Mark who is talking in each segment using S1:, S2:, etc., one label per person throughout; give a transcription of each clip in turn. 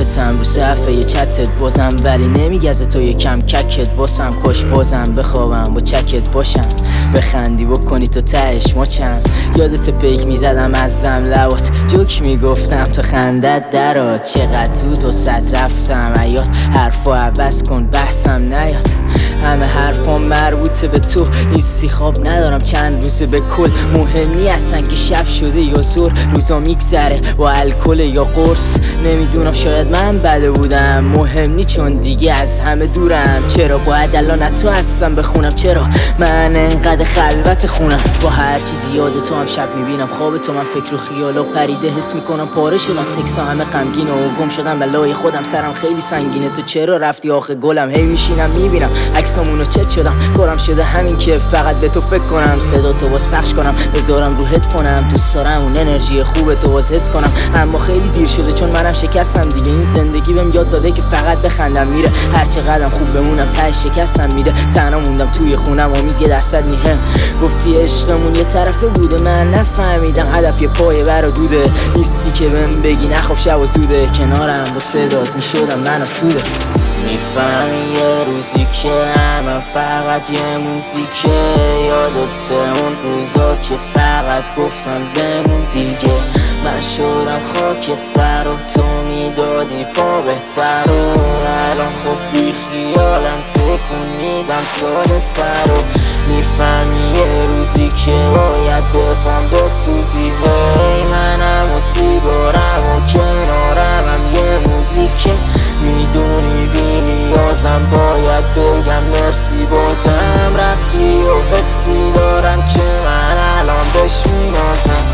S1: خودتم رو صفحه چتت بازم، ولی نمیگزه تو یکم ککت واسم. کاش بازم بخوابم با چکت باشم، بخندی بکنی تو تهش مچم. یادت پیک میزدم ازم لبات، جوک میگفتم تا خندت درات. چقدر زود و صد رفتم ایات، حرفا عوض کن بحثم نیاد. همه حرفام مربوطه به تو، نیستی خواب ندارم چند روزه به کل. مهم نی اصلا که شب شده یا زور، روزا میگذره با الکل یا قرص. نمیدونم شاید من بده بودم، مهم نی چون دیگه از همه دورم. چرا باید الان تو هستم بخونم؟ چرا من انقدر خلوت خونم؟ با هر چیزی یاد تو هم شب میبینم، خواب تو من فکر و خیال و پریده حس میکنم. پاره شدم تکسا همه غمگین و گم شدم بلای خودم، سرم خیلی سنگینه. تو چرا رفتی آخه گلم؟ هی میشینم میبینم عکسامونو چت شدم، کارم شده همین که فقط به تو فکر کنم. صدا تو باز پخش کنم بذارم رو هدفونم، دوست دارم اون انرژی خوب تو باز حس کنم. اما خیلی دیر شده چون منم شکستم دیگه. این زندگی بهم یاد داده که فقط بخندم میره، هر چقدرم خوب بمونم ته شکستم میده. تنها موندم توی خونم امید 1% نیه. گفتی عشقمون یه طرفه بوده، من نفهمیدم هدف یه پایه برا دوده. نیستی که بهم بگی نخواب شب و زوده، کنارم با صدات میشدم من آسوده. میفهمی یه روزی که من فقط یه موزیکه، یادت اون روزا که فقط گفتم بمون دیگه. من شدم خاک سر و تو میدادی پا بهتر، و الان خب بی خیالم تکون میدم ساده سر. و میفهمی یه روزی که باید بپام بسوزی، وی منم و سیگارم و کنارم هم یه موزیکه. میدونی بی نیازم باید بگم مرسی بازم رفتی، و حسی دارم که من الان بهش مینازم.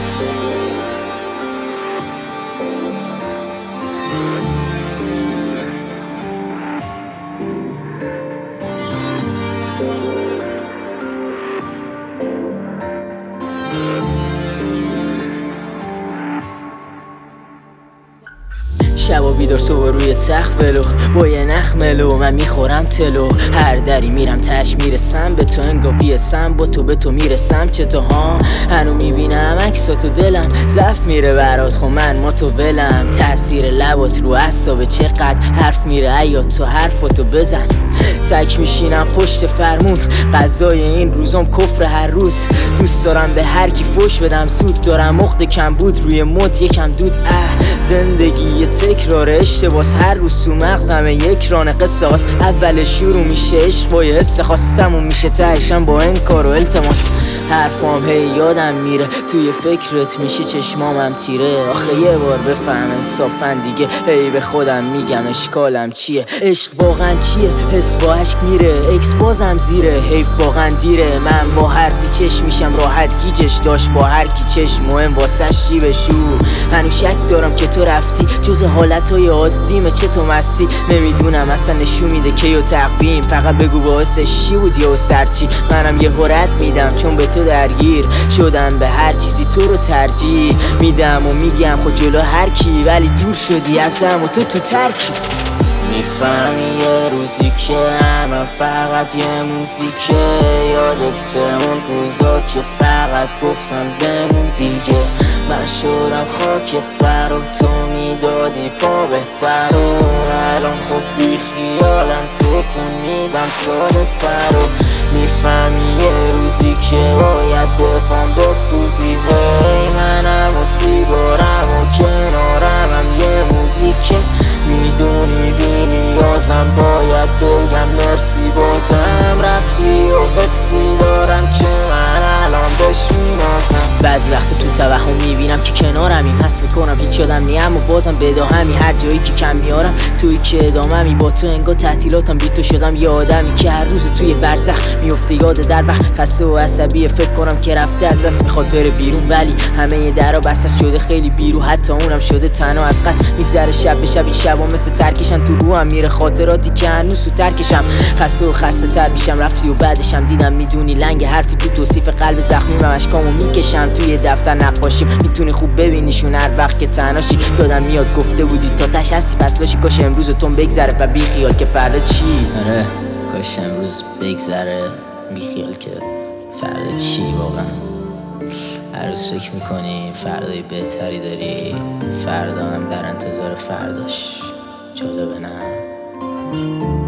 S1: شبا بیدار صبح روی تخت ولو، با یه نخ ملو من میخورم تلو. هر دری میرم تش میرسم به تو، انگاویسم با تو به تو میرسم. چه تو ها هنو میبینم عکساتو دلم ضعف میره برات، خب من ما تو ولم. تأثیر لبات رو اعصاب چقدر حرف میره، ایات تو حرفاتو بزن. تک میشینم پشت فرمون، غذای این روزام کفر هر روز. دوست دارم به هر کی فوش بدم، زود دارم عقد کم بود روی مد یکم دود. زندگی یه تکراره اشتباس، هر روز تو مغزمه یک رانه قصاص. اول شروع میشه عشق با یه حس خواستم، و میشه تهشم با انکار و التماس. حرفام هی یادم میره توی فکرت میشه چشمامم تیره. آخه یه بار بفهم انصافن دیگه، هی به خودم میگم اشکالم چیه؟ عشق واقعا چیه؟ حس با عشق میره، اکس بازم زیره. حیف واقعا دیره، من با هر پیچش میشم راحت گیجش داشت. با هر کی چشم مهم واسه شیبشو. هنو شک دارم که تو رفتی، جز حالتهای عادیمه چه تو مستی. نمیدونم اصلا نشون میده که یا تقویم، فقط بگو باعثش چی بود یا سرچی. منم یه حرت میدم چون به تو درگیر شدم، به هر چیزی تو رو ترجیح میدم و میگم خود جلو هر کی، ولی دور شدی ازم و تو ترکی. میفهمی یه روزی که من فقط یه موزیکه، یادت اون روزا که فقط گفتم بمون دیگه. من شدم خاک سر و تو میدادی پا بهتر، و الان خب بی خیالم تکون میدم ساده سر. و میفهمی یه روزی که باید بپام بسوزی، وی منم و سیگارم و کنارم هم یه موزیکه. میدونی بی نیازم باید بگم مرسی بازم رفتی، و حسی دارم که من الان بهش مینازم. بعضی وقت تو توهم میبینم که کنارمی، حس میکنم هیچ یادم نیم و بازم بداهمی. هر جایی که کم میارم توی که اداممی، با تو انگار تعطیلاتم بی تو شدم یه آدمی که هر روز توی برزخ میفته یاد در وقت. خسته و عصبی فکر کنم که رفته از دست میخواد بره بیرون، ولی همه درا بسته شده خیلی بیرو. حتی اونم شده تنها از قصد میگذره شب به شب. این شبا مثل ترکشن تو روحم میره، خاطراتی که هنوز تو ترکشم. خسته و خسته تر میشم رفتی و بعدشم دیدم میدونی لنگ حرفی تو توصیف قلب زخمی من. اشکامو میکشم توی دفتر نقاشیم، میتونی خوب ببینیشون هر وقت که تنهاشی. یادم میاد گفته بودی تا تش هستی پس لاشی. کاش امروز تون بگذره و بی خیال که فردا چی. آره کاش امروز بگذره بی خیال که فردا چی. واقعا هر روز فکر میکنی فردای بهتری داری، فردا هم در انتظار فرداش. جالبه نه؟